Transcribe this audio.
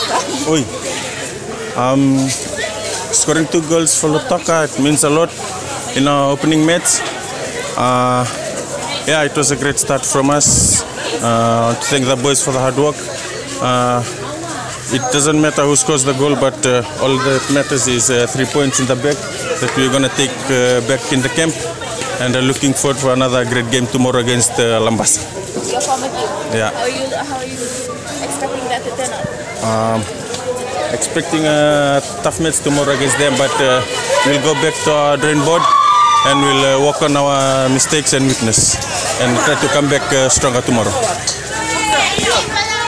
Oi. Scoring 2 goals for Lautoka, it means a lot in our opening match. Yeah, it was a great start from us. To thank the boys for the hard work. It doesn't matter who scores the goal, but all that matters is 3 points in the bag that we're going to take back in the camp. And looking forward for another great game tomorrow against Lambasa. Your former team? Yeah. How are you expecting that to turn out? Expecting a tough match tomorrow against them, but we'll go back to our drawing board and we'll work on our mistakes and weakness and try to come back stronger tomorrow.